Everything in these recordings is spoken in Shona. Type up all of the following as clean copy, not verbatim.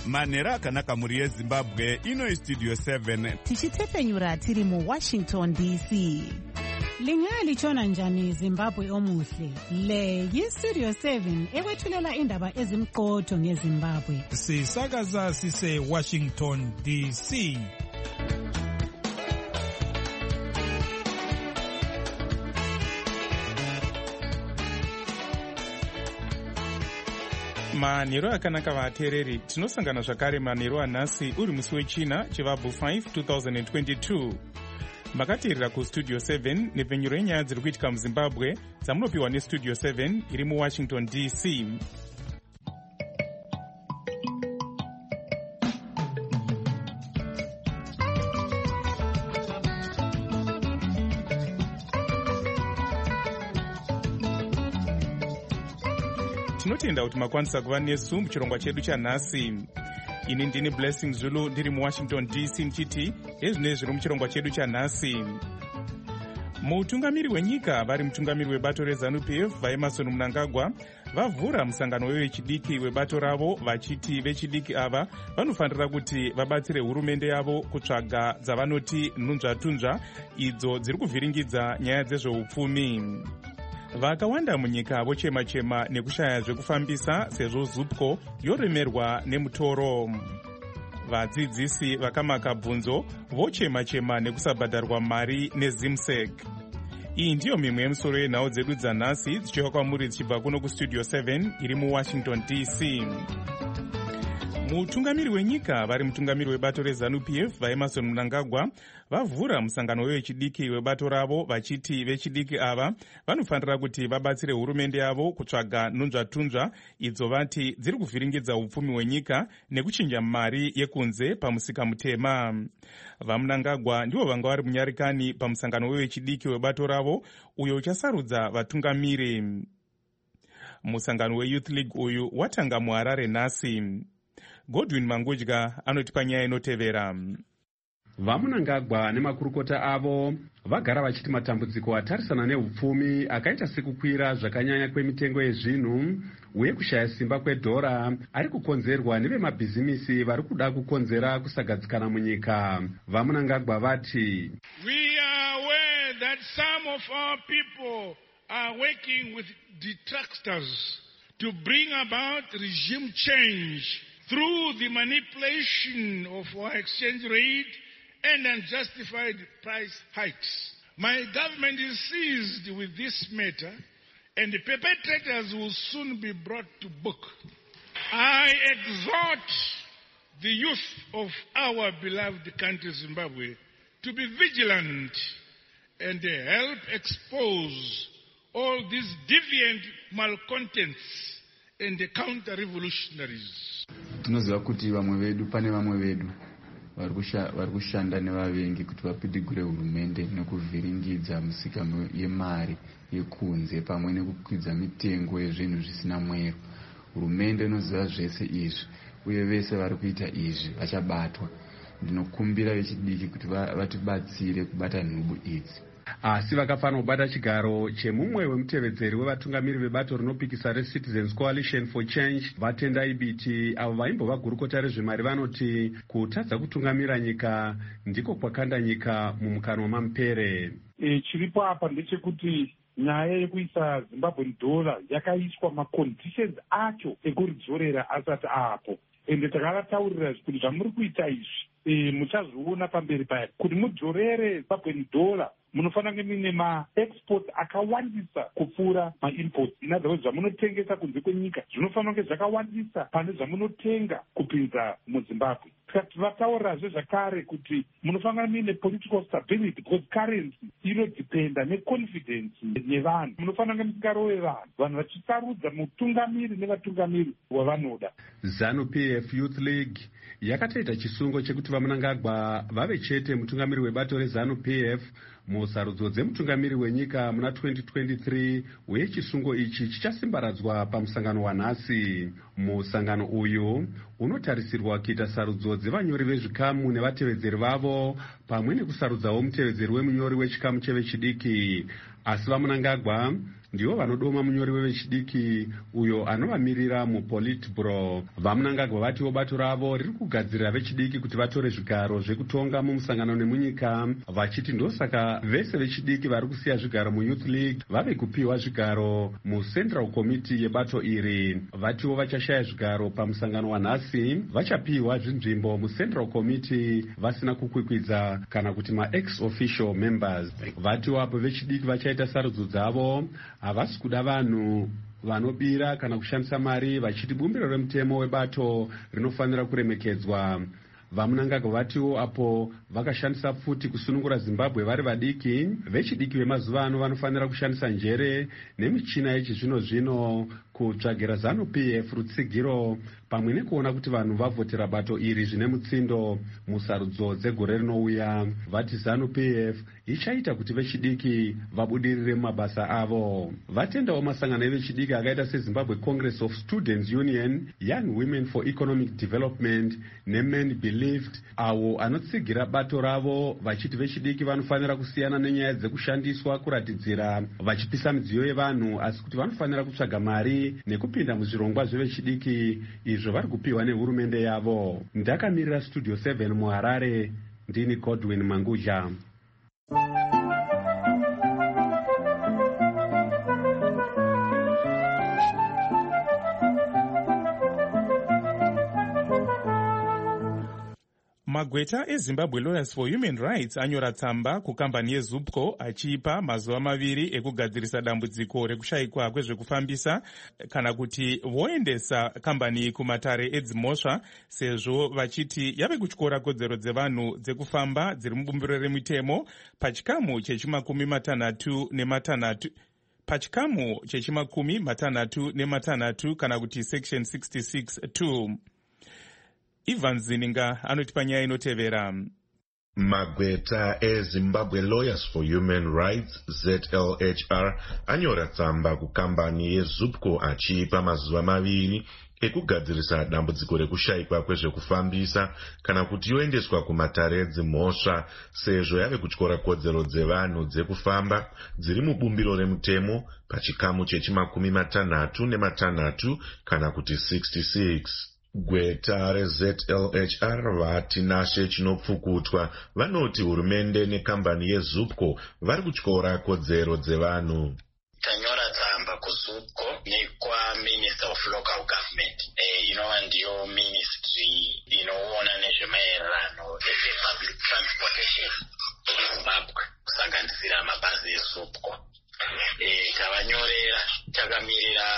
manhero akanaka mhuri yezimbabwe. Ino istudio 7 tichitepfenyura tiri muWashington DC. Lingalitshona njani Zimbabwe omuhle? Le yiStudio 7 ekwethulela indaba ezimqotho ngeZimbabwe. Sisakaza sise Washington DC. manhero akanaka vateereri, tinosangana zvakare manhero anhasi uri musi wechina chivabvu 5 2022. makateerera kustudio 7 nepfenyuro yenyaya dziri kuitika muzimbabwe dzamunopiwa nestudio 7 iri muwashington DC. tinotenda kuti makwanisa kuva nesu muchirongwa chedu chanhasi. ini ndini Blessing Zulu ndiri muwashington DC ndichiti ezvinei zviri muchirongwa chedu chanhasi. mutungamiri wenyika vari mutungamiri webato reZANU-PF vaEmmerson Mnangagwa vavhura musangano wevechidiki webato ravo vachiti vechidiki ava vanofanira kuti vabatsire hurumende yavo kutsvaga dzavanoti nhunzvatunzva idzo dziri kuvhiringidza nyaya dzezveupfumi. vakawanda munyika vochema-chema nekushaya zvekufambisa sezvo ZUPCO yoremerwa nemutoro. vadzidzisi vakamaka bvunzo vochema-chema nekusabhadharwa mari neZIMSEC. iyi ndiyo mimwe yemusoro yenhau dzedu dzanhasi dzichiuya kwamuri dzichibva kuno kustudio 7 iri muwashington DC. mutungamiri wenyika vari mutungamiri webato reZANU-PF vaEmmerson Mnangagwa vavhura musangano wevechidiki webato ravo vachiti vechidiki ava vanofanira kuti vabatsire hurumende yavo kutsvaga nhunzvatunzva idzo vati dziri kuvhiringidza upfumi hwenyika nekuchinja mari yekunze pamusika mutema. vaMnangagwa ndivo vanga vari munyarikani pamusangano wevechidiki webato ravo uyo uchasarudza vatungamiri. musangano weYouth League uyu watanga muHarare nhasi. Godwin Mangudya anotipa nyaya inotevera. vaMnangagwa nemakurukota avo vagara vachiti matambudziko atarisana neupfumi akaita sekukwira zvakanyanya kwemitengo yezvinhu uye kushaya simba kwedhora ari kukonzerwa nevemabhizimisi vari kuda kukonzera kusagadzikana munyika. vaMnangagwa vati we are aware that some of our people are working with detractors to bring about regime change through the manipulation of our exchange rate and unjustified price hikes. My government is seized with this matter and the perpetrators will soon be brought to book. I exhort the youth of our beloved country Zimbabwe to be vigilant and help expose all these deviant malcontents and the counter-revolutionaries. Tinoziva kuti vamwe vedu pane vamwe vedu vari kushanda nevavengi kuti vapidigure hurumende nekuvhiringidza misika yemari yekunze pamwe nekukwidza mitengo yezvinhu zvisina mwero. hurumende inoziva zvese izvi uye vese vari kuita izvi vachabatwa. ndinokumbira vechidiki kuti vatibatsire kubata nhubu idzi. asi vakafanira kubata chigaro chemumwe wemutevedzeri wevatungamiri vebato rinopikisa reCitizens Coalition for Change vatendai biti avo vaimbova gurukota rezvemari vanoti kutadza kutungamira nyika ndiko kwakanda nyika mumukanwa mamupere. chiripo apa ndechekuti nyaya yekuisa Zimbabwean dollar yakaiswa maconditions acho ekuridzorera asati apo ende takavataurira kuti zvamuri kuita izvi muchazviona pamberi paya kuti mudzorere Zimbabwean dollar munofanira kunge muine maexports akawandisa kupfuura mainports. in other words zvamunotengesa kunze kwenyika zvinofanira kunge zvakawandisa pane zvamunotenga kupinza muZimbabwe. tikavataurirazve zvakare kuti munofanira muine political stability because currency inodhipenda neconfidence yevanhu. munofanira kunge musingarove vanhu vachisarudza mutungamiri nevatungamiri wavanoda. ZANU-PF Youth League yakatoita chisungo chekuti vaMnangagwa vave chete mutungamiri webato reZANU-PF musarudzo dzemutungamiri wenyika muna 2023 uye chisungo ichi chichasimbaradzwa pamusangano wanhasi. musangano uyu unotarisirwa kuita sarudzo dzevanyori vezvikamu nevatevedzeri vavo pamwe nekusarudzawo mutevedzeri wemunyori wechikamu chevechidiki. Asi vaMunangagwa ndivo vanodoma munyori wevechidiki uyo anovamirira muPolitburo. VaMunangagwa vatiwo bato ravo riri kugadzirira vechidiki kuti vatore zvigaro zvekutonga mumusangano nemunyika, vachiti ndosaka vese vechidiki vari kusiya zvigaro muYouth League vave kupiwa zvigaro muCentral Committee yebato iri. Vatiwo vachashaya zvigaro pamusangano wanhasi vachapiwa zvinzvimbo muCentral Committee vasina kukwikwidza kana kuti ma-ex official members. Vatiwo apo vechidiki vachaita sarudzo dzavo havasi kuda vanhu vanobira kana kushandisa mari, vachiti bumbiro remutemo webato rinofanira kuremekedzwa. VaMunangagwa vatiwo apo vakashandisa futi kusunungura Zimbabwe vari vadiki, vechidiki vemazuva ano vanofanira kushandisa njere nemichina yechizvino-zvino kutsvagira ZANU-PF rutsigiro pamwe nekuona kuti vanhu vavhotera bato iri zvine mutsindo musarudzo dzegore rinouya. Vati ZANU-PF ichaita kuti vechidiki vabudirire mumabasa avo. Vatendawo masangano evechidiki akaita seZimbabwe Congress of Students Union, Young Women for Economic Development neMen Believed, awo anotsigira bato ravo vachiti vechidiki vanofanira kusiyana nenyaya dzekushandiswa kuratidzira vachipisa midziyo yevanhu, asi kuti vanofanira kutsvaga mari nekupinda muzvirongwa zvevechidiki izvo vari kupiwa nehurumende yavo. Ndakamirira Studio 7 muHarare, ndini Godwin Mangudya. Magweta eZimbabwe Lawyers for Human Rights anyora tsamba kukambani yeZUPCO achipa mazuva 2 ekugadzirisa dambudziko rekushayikwa kwezvekufambisa kana kuti voendesa kambani kumatare edzimhosva, sezvo vachiti yave kutyora kodzero dzevanhu dzekufamba dziri mubumbiro remitemo pachikamu chechi60 kana kuti section 66(2). Ivan Zininga anotipa nyaya inotevera. Magweta eZimbabwe Lawyers for Human Rights ZLHR anyora tsamba kukambani yeZUPCO achipa mazuva 2 ekugadzirisa dambudziko rekushayikwa kwezvekufambisa kana kuti yoendeswa kumatare edzimhosva, sezvo yave kutyora kodzero dzevanhu dzekufamba dziri mubumbiro remutemo pachikamu chechi60 kana kuti 66. Gweta reZLHR vati Nashe Chinopfukutwa vanoti hurumende nekambani yeZUPCO vari kutyora kodzero dzevanhu. Tanyora tsamba kuZUPCO nekwa Minister of Local Government, inova ndiyo ministry inoona nezvemaererano nezvepublic transportation muZimbabwe kusanganisira mabhazi eZUPCO. Tavanyorera takamirira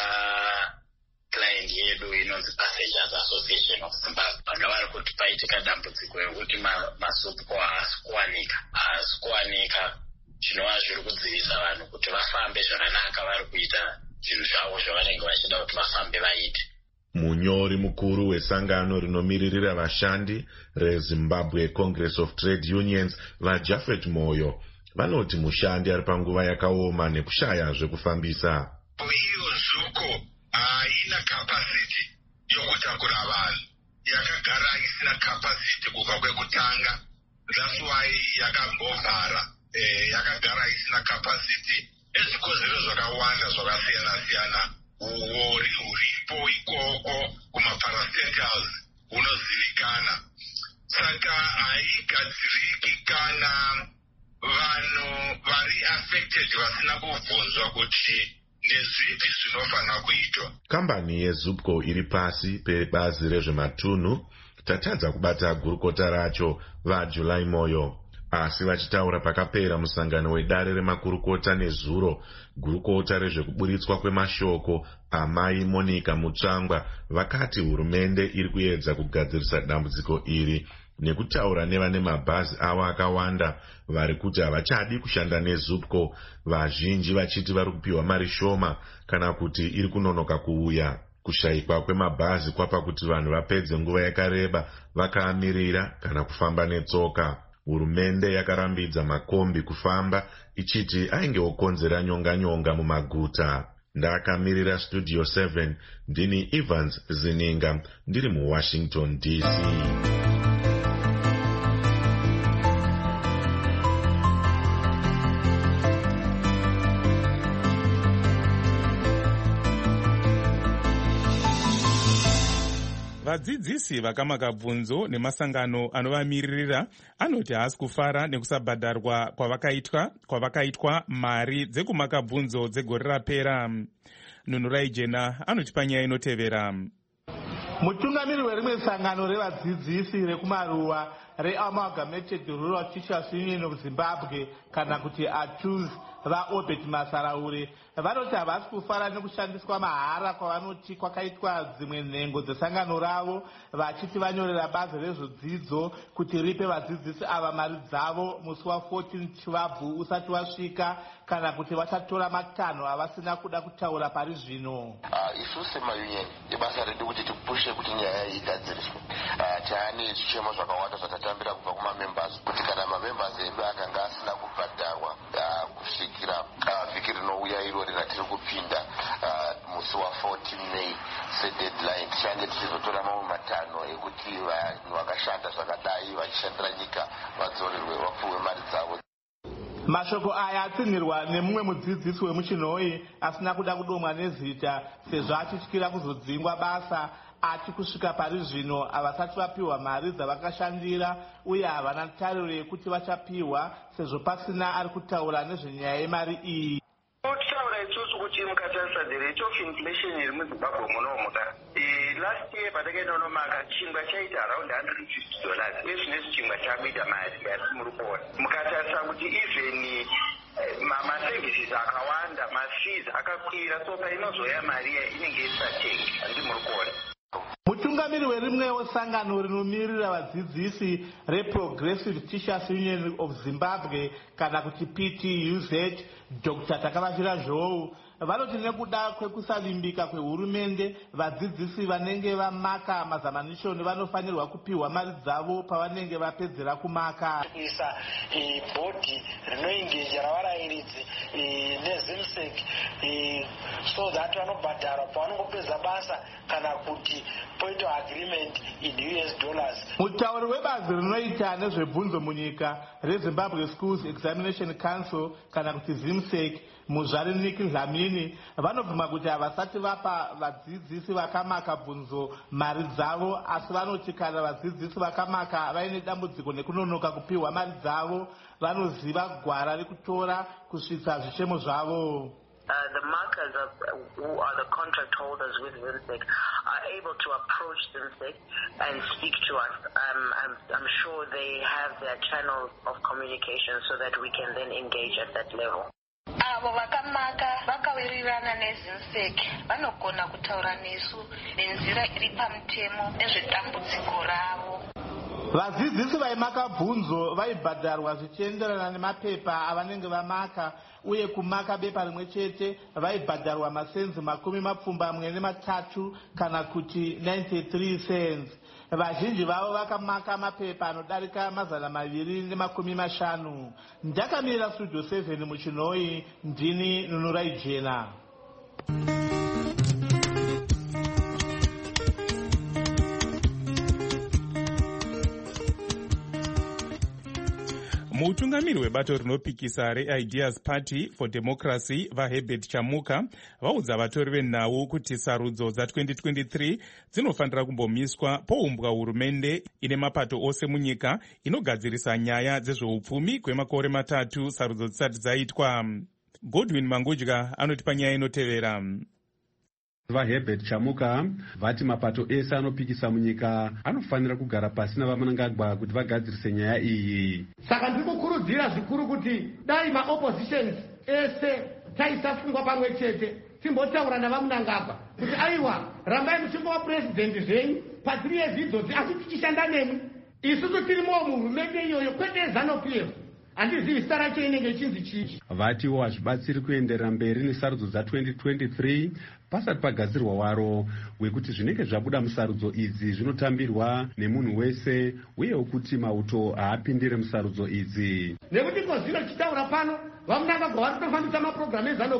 client yedu inonzi Passengers Association of Zimbabwe. Vanhu vari kuti paitika dambudziko rekuti maZUPCO haasi kuwanika, zvinova zviri kudzivisa vanhu kuti vafambe zvakanaka, vari kuita zvinhu zvavo zvavanenge vachida kuti vafambe vaite. Munyori mukuru wesangano rinomiririra vashandi reZimbabwe Congress of Trade Unions vaJapheth Moyo vanoti mushandi ari panguva yakaoma nekushaya zvekufambisa. Iyo ZUPCO haina capacity yokutakura vanhu, yakagara isina capacity kubva kwekutanga. That's why yakambovhara, yakagara isina capacity ezvikozero zvakawanda zvakasiyana-siyana. Uori huripo ikoko kumaparacenters hunozivikana. Saka haigadziriki kana vanhu vari affected vasina kubvunzwa kuti nezvipi zvinofanira kuitwa. Kambani yeZUPCO iri pasi pebazi rezvematunhu tatadza kubata gurukota racho vaJuly Moyo, asi vachitaura pakapera musangano wedare remakurukota nezuro, gurukota rezvekuburitswa kwemashoko amai Monica Mutsvangwa vakati hurumende iri kuedza kugadzirisa dambudziko iri nekutaura nevane mabhazi avo akawanda vari kuti havachadi kushanda neZUPCO, vazhinji vachiti vari kupiwa mari shoma kana kuti iri kunonoka kuuya. Kushayikwa kwemabhazi kwapa kuti vanhu vapedze nguva yakareba vakaamirira kana kufamba netsoka. Hurumende yakarambidza makombi kufamba ichiti ainge okonzera nyonga mumaguta. ndakamirira studio 7 ndini Evans Zininga ndiri muWashington DC. Vadzidzisi vakamaka bvunzo nemasangano anovamiririra anoti haasi kufara nekusabhadharwa kwavakaitwa mari dzekumaka bvunzo dzegore rapera. Nunurai Jena anoti panyaya inotevera. Mutungamiri werimwe sangano revadzidzisi rekumaruwa reAmalgamated Rural Teachers Union of Zimbabwe kana kuti ATUZ vaObert Masaraure vanoti havasi kufara nekushandiswa mahara kwavanoti kwakaitwa dzimwe nhengo dzesangano ravo, vachiti vanyorera bazi rezvidzidzo kuti ripe vadzidzisi ava mari dzavo musi wa14 Chivabvu usati wasvika, kana kuti vachatora matanho avasina kuda kutaura pari zvino. Isu semayunion ibasa redu kuti tipushe kuti nyaya igadziriswe. Taane zvichemo zvakawanda zvatatambira kubva kumamembers kuti kana mamembers edu akanga asina kubhadharwa kusvikira vhiki rinouya iro ratiri kupinda musi wa14 May sedeadline, tichange tichizotora mamwe matanho ekuti vanhu vakashanda zvakadai vachishandira nyika vadzorerwe vapuwe mari dzavo. Mashoko aya atsinhirwa nemumwe mudzidzisi wemuchinhoi asina kuda kudomwa nezita sezvo achityira kuzodzingwa basa ati kusvika pari zvino havasati vapiwa mari dzavakashandira uye havana tariro yekuti vachapiwa sezvo pasina ari kutaura nezvenyaya yemari iyi. Kutaura isusu kuti mukatarisa the rate of inflation iri muZimbabwe munomu last year patakaenda unomaka chingwa chaita around $150 uye zvinezvi chingwa chakuita mari asi muri kuona mukatarisa kuti even maservices akawanda mafees akakwira so painozoya mari inenge isatengi handi muri kuona. Mutungamiri werimwewo sangano rinomirira vadzidzisi reProgressive Teachers Union of Zimbabwe kana kuti PTUZ Dr. Takavashira Zhou vanoti nekuda kwekusavimbika kwehurumende vadzidzisi vanenge vamaka mazamanishoni vanofanirwa kupiwa mari dzavo pavanenge vapedzera kumaka. Kuisa bhodhi rinoengeja ravarairidzi neZimsec so that vanobhadharwa pavanongopedza basa kana kuti point of agreement in $. Mutauri webazi rinoita nezvebvunzo munyika reZimbabwe Schools Examination Council kana kuti Zimsec Muzvare Nick Dlamini vanobvuma kuti havasati vapa vadzidzisi vakamaka bvunzo mari dzavo, asi vanoti kana vadzidzisi vakamaka vaine dambudziko nekunonoka kupiwa mari dzavo vanoziva gwara rekutora kusvitsa zvichemo zvavo. The markers who are the contract holders with Zimsec are able to approach Zimsec and speak to us. I'm sure they have their channels of communication so that we can then engage at that level. Avo vakamaka vakawirirana neZimsec vanogona kutaura nesu nenzira iri pamutemo nezvedambudziko ravo. Vadzidzisi vaimaka bvunzo vaibhadharwa zvichienderana nemapepa avanenge vamaka uye kumaka bepa rimwe chete vaibhadharwa masenzi 23 kana kuti 93 cents. Vazhinji vavo vakamaka mapepa anodarika 250. Ndakamirira studio 7 muchinhoi ndini Nunurai Jena. Mutungamiri webato rinopikisa reIdeas Party for Democracy vaHerbert Chamuka vaudza vatori venhau kuti sarudzo dza2023 dzinofanira kumbomiswa poumbwa hurumende ine mapato ose munyika inogadzirisa nyaya dzezveupfumi kwemakore 3 sarudzo dzisati dzaitwa. Godwin Mangudya anoti panyaya inotevera. VaHerbert Chamuka vati mapato ese anopikisa munyika anofanira kugara pasi navaMnangagwa kuti vagadzirise nyaya iyi. Saka ndikukurudzira zvikuru kuti dai maoppositions ese taisafungwa pamwe chete timbotaura navaMnangagwa kuti aiwa rambai muchingova president zvenyu pa3 years idzodzi asi tichishanda nemi isusu tirimo muhurumende iyoyo kwete ZANU-PF. Handizivi zita racho inenge ichinzi chii. Vatiwo hazvibatsiri kuenderera mberi nesarudzo dza2023 pasati pagadzirwa waro wekuti zvinenge zvabuda musarudzo idzi zvinotambirwa nemunhu wese uyewo kuti mauto haapindire musarudzo idzi. Nekuti kozvino tichitaura pano vaMnangagwa vari kutofambisa mapurogiramu eZANU-PF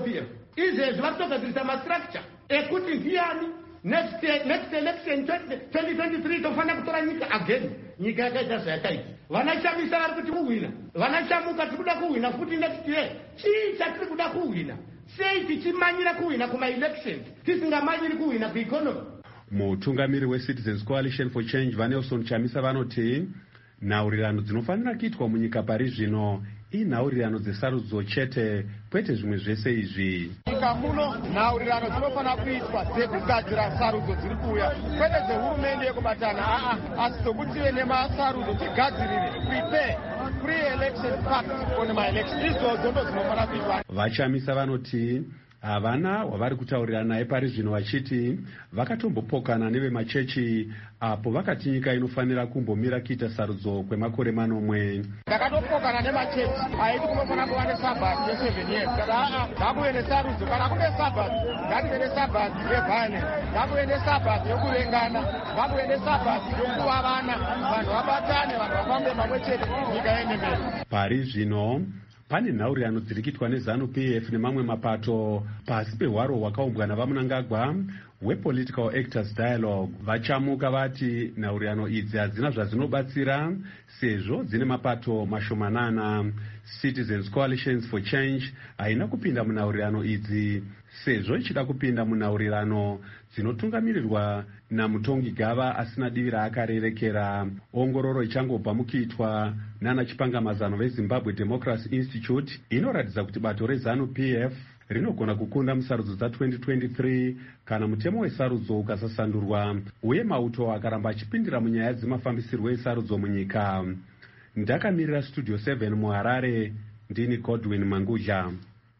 izvezvi vari kutogadzirisa mastructure ekuti ndiani next election 2023 tofanira kutora nyika again. Nyika yakaita zvayakaita. Vanashamisa vari kuti kuhwina, vanashamuka tiri kuda kuhwina futi next year. Chii chatiri kuda kuhwina? Sei tichimanyira kuhwina kuma-elections tisingamanyiri kuhwina kueconomy? Mutungamiri weCitizens Coalition for Change Vanelson Chamisa vanoti nhaurirano dzinofanira kuitwa munyika pari zvino inhaurirano dzesarudzo chete, kwete zvimwe zvese izvi. Nyika muno nhaurirano dzinofanira kuitwa dzekugadzira sarudzo dziri kuuya, kwete dzehurumende yekubatana, asi dzokutive nemasarudzo tigadzirire, prepare pre-election pact on my election. Izvodzo ndo dzinofanira kuitwa. Vachamisa vanoti havana wavari kutaurira naye pari zvino, vachiti vakatombopokana nevemachechi apo vakati nyika inofanira kumbomira kuita sarudzo kwemakore manomwe. Takatopokana nemachechi haiti kunofanira kuva nesabhati ye7 years. Kada ngakuve nesarudzo, kana kune sabhati ngative nesabhati yeviolence, ngakuve nesabhati yokuvengana, ngakuve nesabhati yokuva vana, vanhu vabatane, vanhu vafambe pamwe chete, nyika yende mberi. Pari zvino pane nhaurirano dziri kuitwa neZANU-PF nemamwe mapato pasi pehwaro hwakaumbwa navamunangagwa wePolitical Actors Dialogue. Vachamuka vati nhaurirano idzi hadzina zvadzinobatsira sezvo dzine mapato mashomanana. Citizens Coalitions for Change haina kupinda munhaurirano idzi sezvo ichida kupinda munhaurirano dzinotungamirirwa namutongi gava asina divi raakarerekera. Ongororo ichangobva mukuitwa nana chipangamazano veZimbabwe Democracy Institute inoratidza kuti bato reZANU-PF rinogona kukunda musarudzo dza2023 kana mutemo wesarudzo ukasasandurwa uye mauto akaramba achipindira munyaya dzemafambisirwo esarudzo munyika. Ndakamirira Studio 7 muHarare, ndini Godwin Manguja.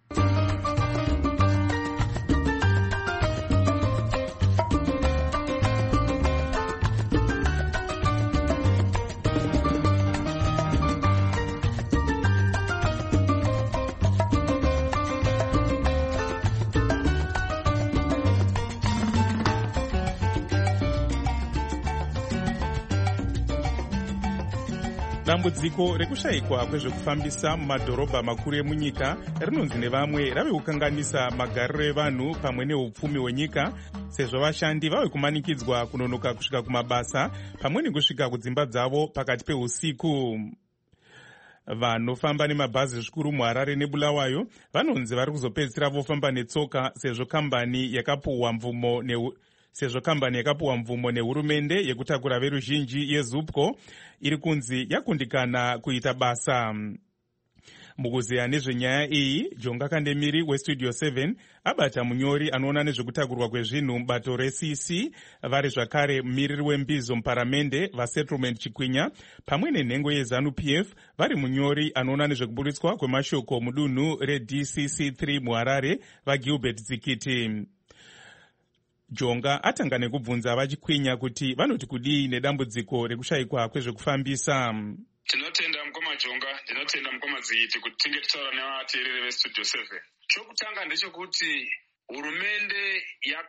Dambudziko rekushayikwa kwezvekufambisa mumadhorobha makuru emunyika rinonzi nevamwe rave kukanganisa magariro evanhu pamwe neupfumi hwenyika, sezvo vashandi vave kumanikidzwa kunonoka kusvika kumabasa pamwe nekusvika kudzimba dzavo pakati peusiku. Vanofamba nemabhazi zvikuru muHarare neBulawayo vanonzi vari kuzopedzisira vofamba netsoka sezvo kambani yakapuhwa mvumo nehurumende yekutakura veruzhinji yeZUPCO iri kunzi yakundikana kuita basa. Mukuzeya nezvenyaya iyi, Jonga Kandemiri weStudio 7 abata munyori anoona nezvekutakurwa kwezvinhu mubato reCC, vari zvakare mumiriri wembizo muparamende vaSettlement Chikwinya, pamwe nenhengo yeZANU-PF vari munyori anoona nezvekuburitswa kwemashoko mudunhu reDCC3 muHarare vaGilbert Dzikiti. Jonga atanga nekubvunza vachikwinya kuti vanoti kudii nedambudziko rekushayikwa kwezvekufambisa. Tinotenda mukoma Jonga, ndinotenda mukoma Dzikiti kuti tinge tichitaura nevateereri veStudio 7. Chokutanga ndechekuti hurumende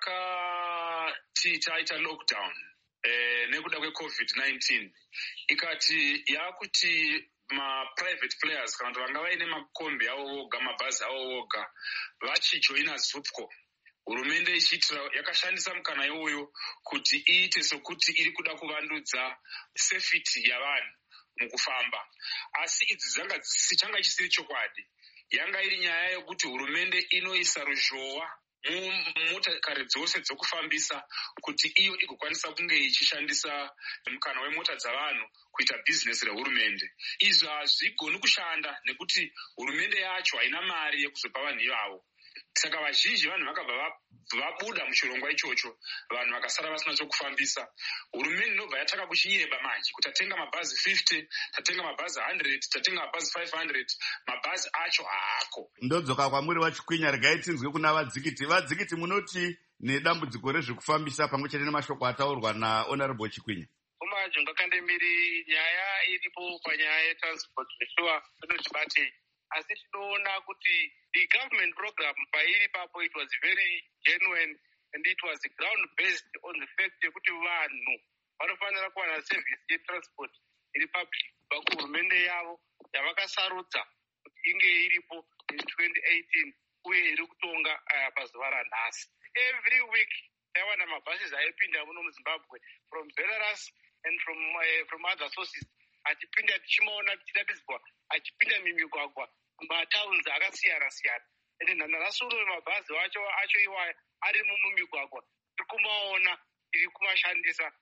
yakati taita lockdown nekuda kweCovid-19 ikati yakuti ma-private players kana kuti vanga vaine makombi avo voga, mabhazi avo voga, vachijoina ZUPCO. Hurumende ichiitira yakashandisa mukana iwoyo kuti iite sokuti iri kuda kuvandudza safety yavanhu mukufamba. Asi idzi changa chisiri chokwadi. Yanga iri nyaya yokuti hurumende inoisa ruzhowa mumotokari dzose dzokufambisa kuti iyo igokwanisa kunge ichishandisa mukana wemota dzavanhu kuita bhizinesi rehurumende. Izvo hazvigoni kushanda nekuti hurumende yacho haina mari yekuzopa vanhu ivavo. Saka vazhinji vanhu vakabva vabuda muchirongwa ichocho, vanhu vakasara vasina chokufambisa. Hurumende inobva yataka kuchinyeba manje kuti tatenga mabhazi 50, tatenga mabhazi 100, tatenga mabhazi 500, mabhazi acho haako. Ndodzoka kwamuri wachikwinya, regai tinzwe kuna vadzikiti. Vadzikiti, munoti nedambudziko rezvekufambisa pamwe chete nemashoko ataurwa naHonorable Chikwinya? Jonga Kandemiri, nyaya iripo panyaya yetransport neshuwa inotibate. Asi tinoona kuti the government program pairi papo it was very genuine and it was ground based on the fact yekuti vanhu vanofanira kuwana service yetransport iri public kubva kuhurumende yavo yavakasarudza kuti inge iripo in 2018 uye iri kutonga pazuva ranhasi. Every week tawana mabhasis aipinda muno muzimbabwe from Belarus and from other sources achipinda tichimaona tichidatidzwa achipinda mimigwagwa mumatowns akasiyana-siyana. Ende nanhasi uno mabhazi acho iwayo ari mumigwagwa tiri kumaona tiri kumashandisa.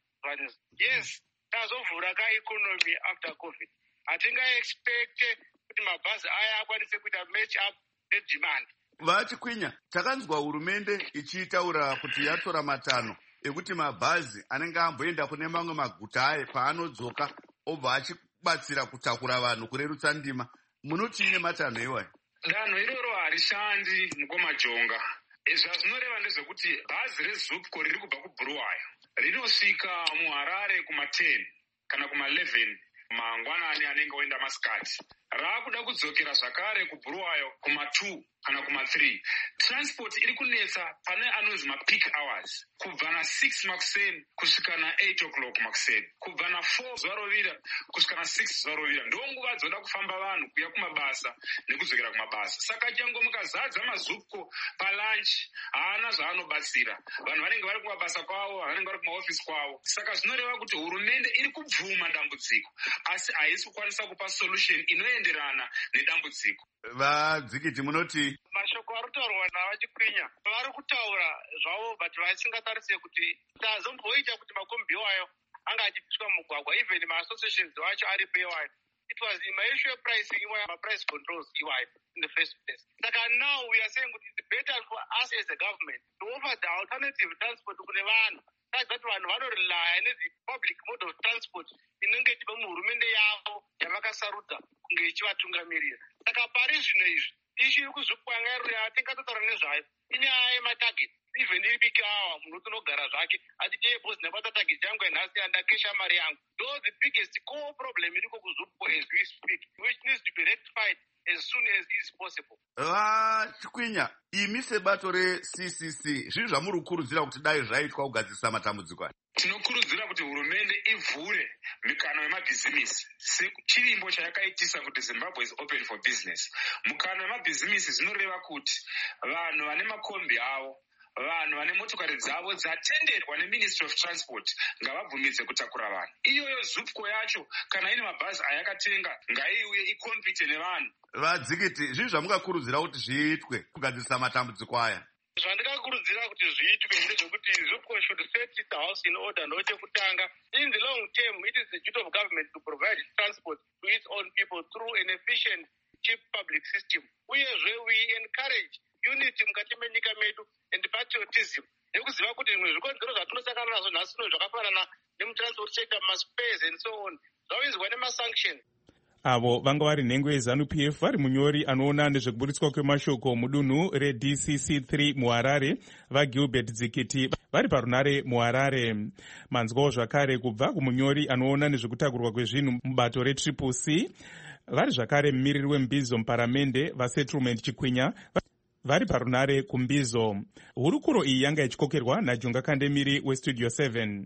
Yes, tazovhura kaeconomy after COVID. Hatingaexpecte kuti mabhazi aya akwanise kuita match up nedemand. Vachikwinya, takanzwa hurumende ichitaura kuti yatora matanho ekuti mabhazi anenge amboenda kune mamwe maguta aye paanodzoka obva achibatsira kutakura vanhu kurerutsa ndima. Munotiine matanho iwayo? Danho iroro harishandi mukomajonga. Zvazvinoreva ndezvekuti bhazi reZupco riri kubva kuBuluwayo rinosvika muHarare kuma10 kana kuma11 mangwanani anenge oenda masikati. Raakuda kudzokera zvakare kuBuluwayo kuma2 kana kuma3. Transport iri kunetsa pane anonzi mapeak hours kubva na6 makuseni kusvika na8 o'clock makuseni, kubva na4 zuva rovira kusvika na6 zuva rovira. Ndonguva dzoda kufamba vanhu kuya kumabasa nekudzokera kumabasa. Saka chango mukazadza maZupco palunch haana zvaanobatsira. Vanhu vanenge vari kumabasa kwavo, vanenge vari kumaofisi kwavo. Saka zvinoreva kuti hurumende iri kubvuma dambudziko asi haisi kukwanisa kupa solution inoenderana nedambudziko. Vadzikiti munoti? Mashoko ari kutaurwa navachikwinya vari kutaura zvavo but vasingatarise kuti tazomboita kuti makombi iwayo anga achipiswa mugwagwa, even maassociations wacho aripo iwayo. It was maissue pricing iwayo, price controls iwayo in the first place. Saka now we are saying it's better for us as a government to offer the alternative transport kune vanhu. That's that vanhu vanorely ne-public mode of transport inenge ichiva muhurumende yavo yavakasarudza kunge ichivatungamirira. Saka pari zvino izvi ishu iri kuzupwa yanga yatingatotaura nezvayo inyaya yematarget. Even iri peak hour munhu unogara zvake achiti bhozi ndabata target yangu yanhasi andakesha mari yangu. Though the biggest core problem iriko kuzupwa as we speak, which needs to be rectified as soon as is possible. Chikwinya, imi sebato reCCC zvii zvamuri kukurudzira kuti dai zvaitwa kugadzirisa matambudziko aya? Tinokurudzira kuti hurumende ivhure mikana yemabhizimisi sechirimbo chayakaitisa kuti Zimbabwe is open for business. Mukana wemabhizimisi zvinoreva kuti vanhu vane makombi avo, vanhu vane motokari dzavo dzatenderwa neMinistry of Transport ngavabvumidze kutakura vanhu. Iyoyo Zupco yacho kana ine mabhazi ayakatenga ngaiuye ikompite nevanhu. Vadzikiti, zvii zvamungakurudzira kuti zviitwe kugadzirisa matambudziko aya? Zvandikakurudzira kuti zviitwe ndezvekuti Zupco should set its house in order. Ndokutanga, in the long term, it is the duty of government to provide transport to its own people through an efficient, cheap public system. Uyezve we encourage unity mukati menyika medu and patriotism. Nekuziva kuti zvimwe zvikonzero zvatinosangana nazvo nhasi zvakafanana nemutransport sector, maspares and so on, zvawinzwa nemasanctions. Avo vanga vari nhengo yeZANU-PF vari munyori anoona nezvekuburitswa kwemashoko mudunhu reDCC3 muHarare vaGilbert Dzikiti vari parunare muHarare. Manzwawo zvakare kubva kumunyori anoona nezvekutakurwa kwezvinhu mubato reCCC vari zvakare mumiriri wembizo muparamende vaSettlement Chikwinya vari parunare kumbizo. Hurukuro iyi yanga ichikokerwa naJunga Kandemiri weStudio 7.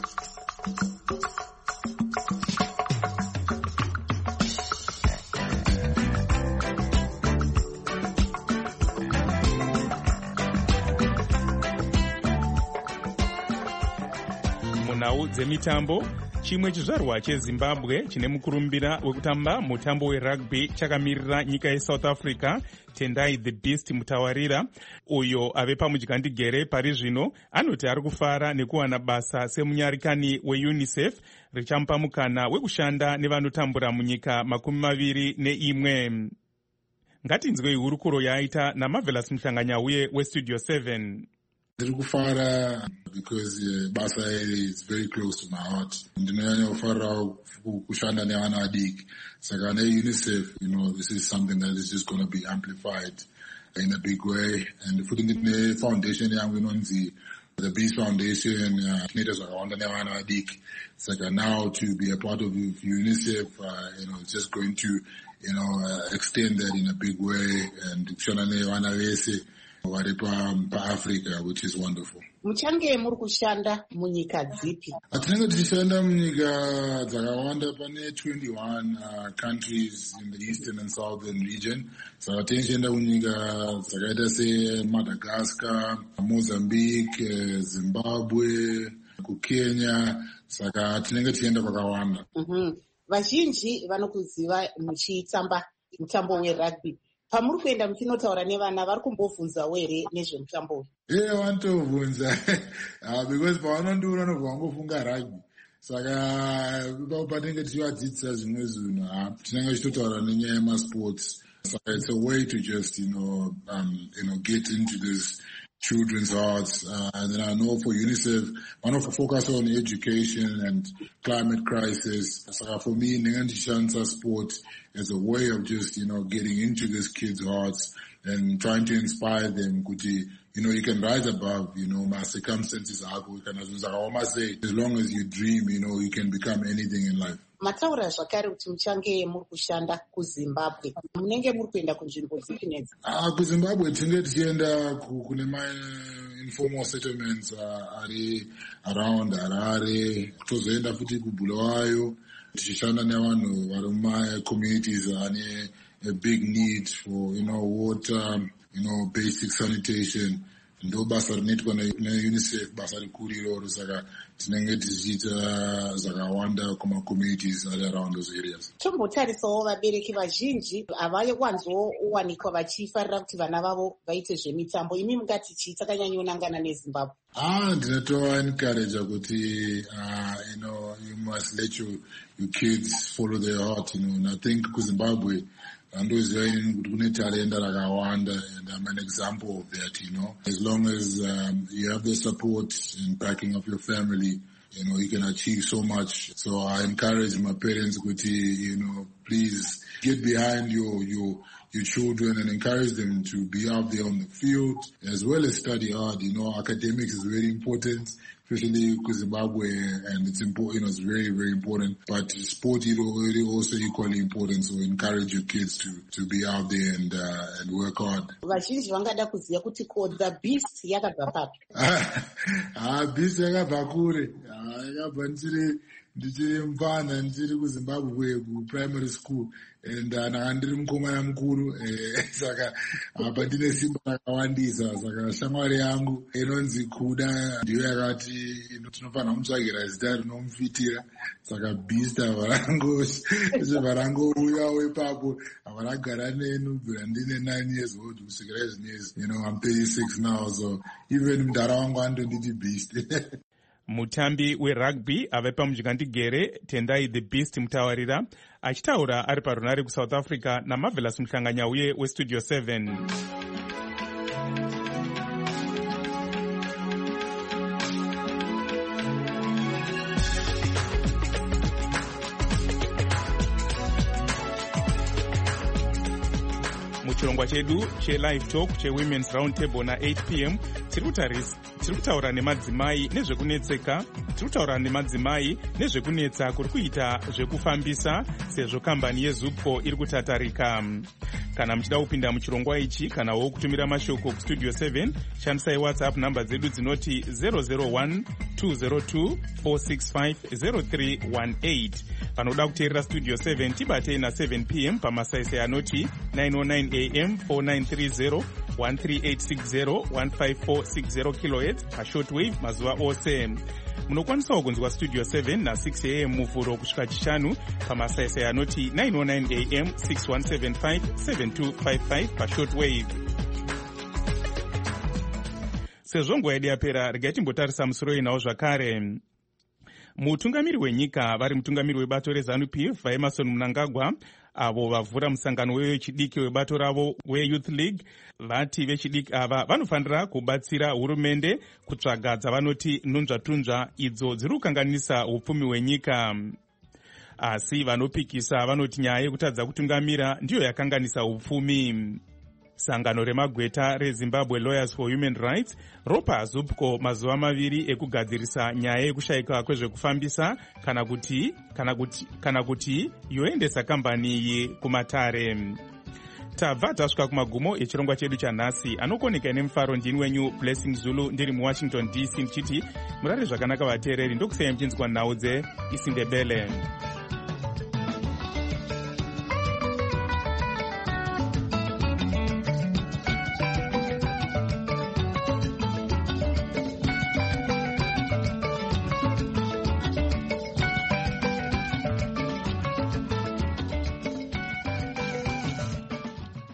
Munhau dzemitambo, chimwe chizvarwa cheZimbabwe chine mukurumbira wekutamba mutambo werugby chakamirira nyika yeSouth Africa, Tendai the Beast Mutawarira, uyo ave pamudyandigere pari zvino, anoti ari kufara nekuwana basa semunyarikani weUNICEF richamupa mukana wekushanda nevanotambura munyika 21. Ngatinzwei hurukuro yaaita naMarvelous Mhlanganyauye weStudio 7. Ndiri kufara because basa is very close to my heart. Ndinonyanya kufarira kushanda nevana vadiki. Saka neUNICEF, this is something that is just going to be amplified in a big way. And futhi ndine foundation yangu inonzi the Beast Foundation, tinoita zvakawanda nevana vadiki. Saka now to be a part of UNICEF, it's just going to, extend that in a big way and kushanda nevana vese. vari paAfrica, which is wonderful. Muchange muri kushanda munyika dzipi? Tinenge tichishanda munyika dzakawanda, pane 21 countries in the eastern and southern region. Saka tichishanda munyika dzakaita seMadagascar, Mozambique, Zimbabwe, kuKenya. Saka tinenge tichienda kwakawanda. Vazhinji vanokuziva muchitamba mutambo werugby. Pamuri kuenda muchinotaura nevana vari kumbobvunzawo here nezvemutambo uyu? Vanotobvunza because pavanondiona vanobva vangofunga rugby. Saka patinenge tichivadzidzisa zvimwe zvinhu tinenge tichitotaura nenyaya yemasports. Saka it's a way to just get into this children's hearts, and then I know for UNICEF, one of the focus on education and climate crisis. So for me, Nengantishansa sport is a way of just, getting into these kids' hearts and trying to inspire them. You can rise above, my circumstances. As long as you dream, you can become anything in life. Mataura zvakare kuti muchange muri kushanda kuZimbabwe. Munenge muri kuenda kunzvimbo dzipi nedzi? KuZimbabwe tinenge tichienda kune informal settlements ari around Harare, tozoenda futi kuBulawayo tichishanda nevanhu vari mumacommunities ane a big need for water, basic sanitation. Ndo basa rinoitwa neUNICEF, basa rikuru iroro. Saka tinenge tichiita zvakawanda kuma-communities ari around those areas. Tombotarisawo vabereki vazhinji havawanzowanikwa vachifarira kuti vana vavo vaite zvemitambo. Imi mungati chii takanyanyonangana neZimbabwe? Ndinotova encourage kuti you must let your kids follow their heart. And I think kuZimbabwe andoziva inini kuti kune talenda rakawanda, and I'm an example of that. As long as you have the support and backing of your family, you can achieve so much. So I encourage my parents kuti, please get behind your children and encourage them to be out there on the field as well as study hard. Academics is very important, especially Zimbabwe, and it's important. It's very, very important. But sport is also equally important. So encourage your kids to be out there and work hard. Vazhinji vangada kuziva kuti kodza beast yakabva papi? Beast yakabva kure. Yakabva ndichiri mupana, ndichiri kuZimbabwe kuprimary school, and ndiri mukomana mukuru. Saka apa ndine simba rakawandisa. Saka shamwari yangu inonzi Kuda ndiyo yakati tinofanira kumutsvagira zita rinomufitira. Saka beast varangouyawo ipapo varagara nenu kubvira ndine 9 years old kusvikira zvinezvi. I'm 36 now, so even mudhara wangu andonditi beast. Mutambi werugby ave pamunjingandigere Tendai the Beast mutawarira achitaura ari parunare kuSouth Africa naMarvelous Muhlanganyauye weStudio 7. Muchirongwa chedu cheLive Talk cheWomen's Roundtable na8 p.m. tiri kutaura nemadzimai nezvekunetseka. Tiri kutaura nemadzimai nezvekunetsa kuri kuita zvekufambisa sezvo kambani yeZupco iri kutatarika. Kana muchida kupinda muchirongwa ichi kanawo kutumira mashoko kuStudio 7, shandisai WhatsApp namba dzedu dzinoti 001 202 465 0318. Vanoda kuteerera Studio 7 tibatei na7 p.m. pamasaisai anoti 909 AM 4930 13860 15460 kHz pashortwave mazuva ose. Munokwanisawo kunzwa Studio 7 na6 AM muvhuro kusvika chishanu pamasaisai anoti 909 AM 6175 7255 pashortwave. Sezvo nguva yedu yapera, regai timbotarisa musoro inawo zvakare. Mutungamiri wenyika vari mutungamiri webato reZANU-PF vaEmmerson Mnangagwa avo vavhura musangano wechidiki webato ravo weYouth League vati vechidiki ava vanofanira kubatsira hurumende kutsvaga dzavanoti nhunzvatunzva idzo dziri kukanganisa upfumi hwenyika. Asi vanopikisa vanoti nyaya yekutadza kutungamira ndiyo yakanganisa upfumi. Sangano remagweta reZimbabwe Lawyers for Human Rights ropa Zupco mazuva maviri ekugadzirisa nyaya yekushayika kwezvekufambisa kana kuti yoendesa kambani iyi kumatare. tabva tasvika kumagumo echirongwa chedu chanhasi. Anokoneka nemufaro ndini wenyu Blessing Zulu ndiri muWashington DC ndichiti murare zvakanaka vateereri. Ndokusiyai muchinzwa nhau dzeIsindebele.